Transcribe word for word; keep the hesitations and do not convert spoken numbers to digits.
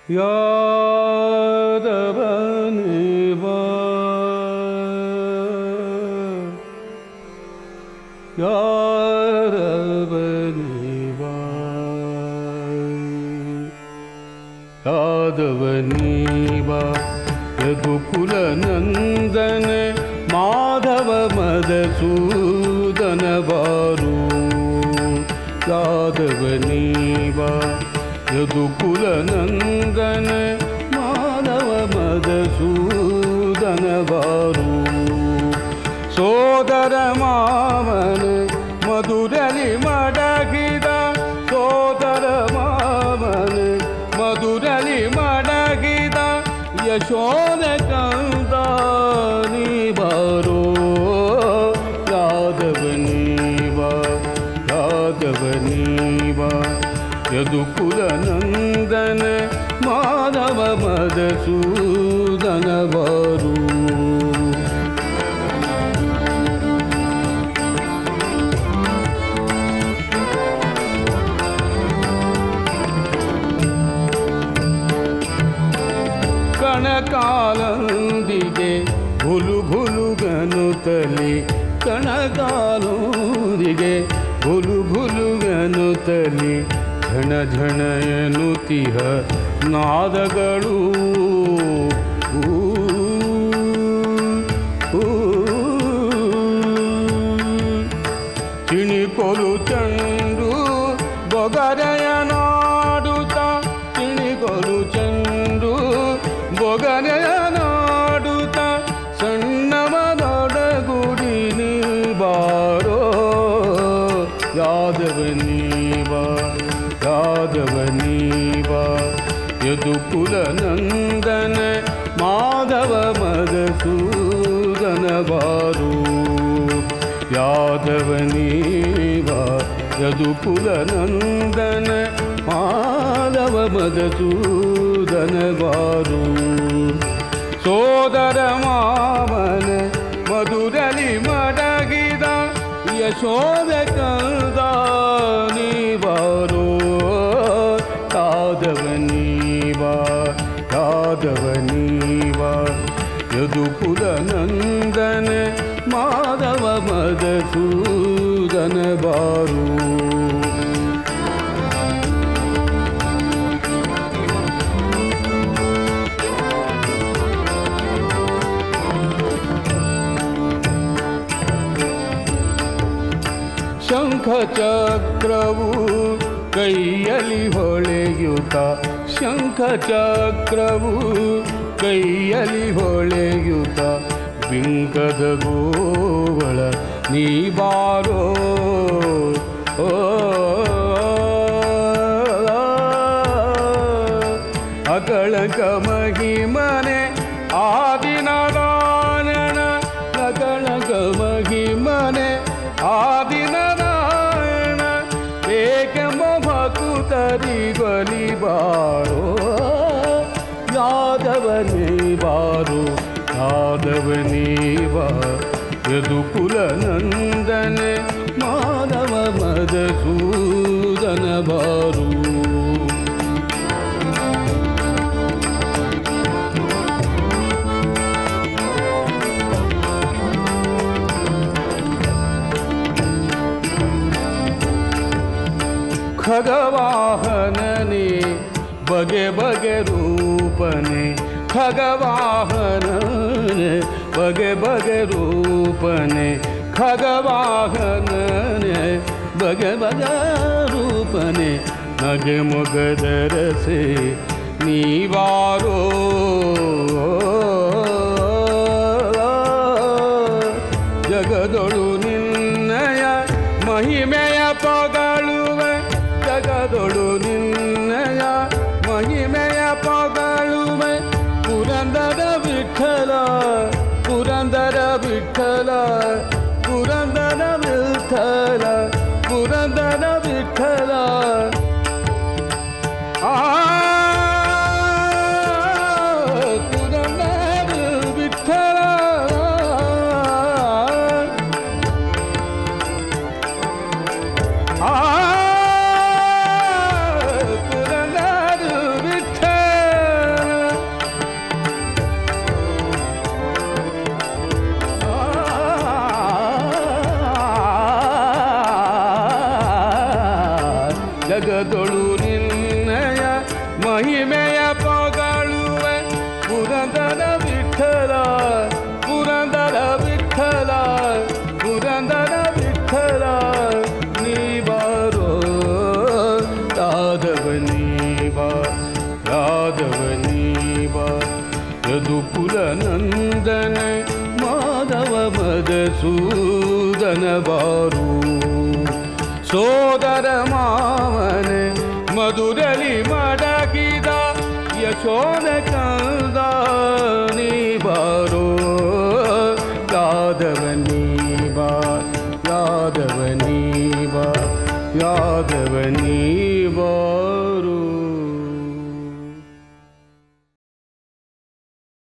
ಯಾದವನಿವ ಯಾದವನಿವ ಯಾದವನಿವ ಯದುಕುಲ ನಂದನ ಮಾಧವ ಮಧುಸೂದನ ಬಾರು ಯಾದವನಿವ ಯದುಕುಲ ನಂದನ ಮಾಧವ ಮಧುಸೂದನ ಬಾರು ಸೋದರ ಮಾವನ ಮಧುರಲಿ ಮಡಗಿದ ಸೋದರ ಮಾವನ ಮಧುರಲಿ ಮಡಗಿದ ಯಶೋದ ಕಂದ ನೀ ಬಾರೋ ಯಾದವನಿವ ಯಾದವನಿವ ಯದುಕುಲ ನಂದನ ಮಾಧವ ಮಧುಸೂದನ ಬಾರು ಕಣಕಾಲಂದಿಗೆ ಭುಲು ಭುಲುಗನುತಲಿ ಕಣಕಾಲಂದಿಗೆ ಭುಲು ಭುಲುಗನುತಲಿ ಝಣ ಝಣ ಎನ್ನುತ್ತಿಹ ನಾದಗಳು ಚಿಣಿಕೊಲು ಚಂಡು ಬೊಗರೆಯ ನಾಡುತ್ತ ಚಿಣಿಕೊಲು ಚಂಡು ಬೊಗರೆಯ ನಾಡುತ್ತ ಸಣ್ಣವನೊಡಗುಡಿ ನೀ ಬಾರೋ ಯಾದವನಿವ ಯಾದವನಿವ ಯದುಕುಲ ನಂದನ ಮಾಧವ ಮಧುಸೂದನ ಬಾರು ಯಾದವನಿವ ಯದುಕುಲ ನಂದನ ಮಾಧವ ಮಧುಸೂದನ ಬಾರು ಸೋದರ ಮಾವನ ಮಧುರಲಿ ಮಡಗಿದ ಯಶೋದ ಕಂದ ನೀ ಬಾರೋ ಯಾದವನಿವ ಯಾದವನಿವ ಯದುಕುಲ ನಂದನ ಮಾಧವ ಮಧುಸೂದನ ಬಾರು ಶಂಖ ಚಕ್ರವು ಕೈಯಲ್ಲಿ ಹೊಳೆಯುತ್ತ ಶಂಖ ಚಕ್ರವು ಕೈಯಲ್ಲಿ ಹೊಳೆಯುತ್ತ ಬಿಂಕದ ಗೋವಳ ನೀ ಬಾರೋ ಓ ಅಗಳಕ ಮಹಿಮನೆ ಆದಿನಾರಾಯಣ ಅಗಳಕ ಮಹಿಮನೆ ಆದಿನಾರಾಯಣ ಏಕೆಂಬ ಭಕ್ತರಿ ಬಲಿ ಬಾರೋ ಯಾದವನೇ ಬಾರೋ ಯಾದವನಿವ ಯದುಕುಲ ನಂದನ ಮಾಧವ ಮಧುಸೂದನ ಬಾರು ಖಗವಾಹನನೇ ಬಗೆ ಬಗೆ ರೂಪನೆ ಖಗವಾಹನನೆ ಬಗೆ ಬಗೆ ರೂಪನೆ ಖಗವಾಹನನೆ ಬಗೆ ಬಗೆ ರೂಪನೆ ನಗೆ ಮೊಗದರಸೆ ನೀವಾರೋ ಜಗದೊಳು ನಿನ್ನಯ ಮಹಿಮೆಯ ಪೊಗಳುವೆ ಜಗದೊಳು ನಿನ್ನಯ ಮಹಿಮೆಯ ಪೊಗಳುವೆ ಪುರಂದರ ವಿಠಲ ಪುರಂದರ ವಿಠಲ ಪುರಂದರ ವಿಠಲ ಪುರಂದರ ವಿಠಲ ಆ ಪುರಂದರ ವಿಠಲ ಆ ಜಗದೊಳು ನಿನ್ನಯ ಮಹಿಮೆಯ ಪೊಗಳುವೆ ಪುರಂದರ ವಿಠಲ ಪುರಂದರ ವಿಠಲ ಪುರಂದರ ವಿಠಲ ನೀ ಬಾರೋ ರಾಧವ ನೀ ಬಾ ರಾಧವ ನೀ ಬಾ ಯದುಕುಲ ನಂದನ ಮಾಧವ ಮಧುಸೂದನ ಬಾರು ಸೋದರ ಮಾವನ ಮಧುರಲಿ ಮಡಗಿದ ಯಶೋಧ